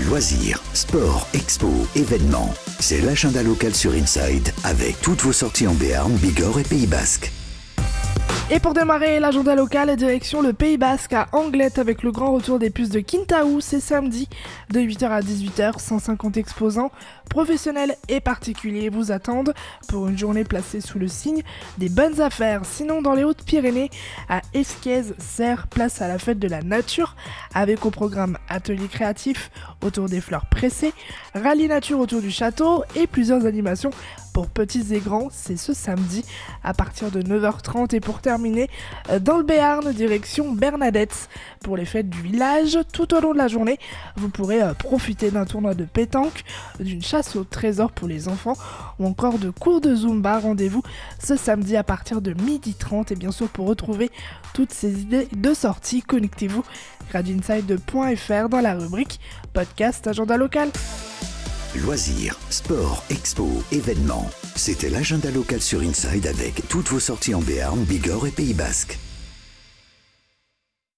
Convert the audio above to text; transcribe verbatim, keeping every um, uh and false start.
Loisirs, sport, expo, événements. C'est l'agenda local sur Inside avec toutes vos sorties en Béarn, Bigorre et Pays Basque. Et pour démarrer l'agenda local, direction le Pays Basque à Anglet avec le grand retour des puces de Quintaou, c'est samedi de huit heures à dix-huit heures. cent cinquante exposants, professionnels et particuliers vous attendent pour une journée placée sous le signe des bonnes affaires. Sinon, dans les Hautes-Pyrénées, à Esquez-Serres, place à la fête de la nature avec au programme atelier créatif autour des fleurs pressées, rallye nature autour du château et plusieurs animations pour petits et grands. C'est ce samedi à partir de neuf heures trente. Et pour terminer, dans le Béarn, direction Bernadette pour les fêtes du village. Tout au long de la journée, vous pourrez profiter d'un tournoi de pétanque, d'une chasse au trésor pour les enfants ou encore de cours de Zumba. Rendez-vous ce samedi à partir de midi trente. Et bien sûr, pour retrouver toutes ces idées de sortie, connectez-vous radio inside point f r dans la rubrique podcast agenda local. Loisirs, sport, expo, événements. C'était l'agenda local sur Inside avec toutes vos sorties en Béarn, Bigorre et Pays Basque.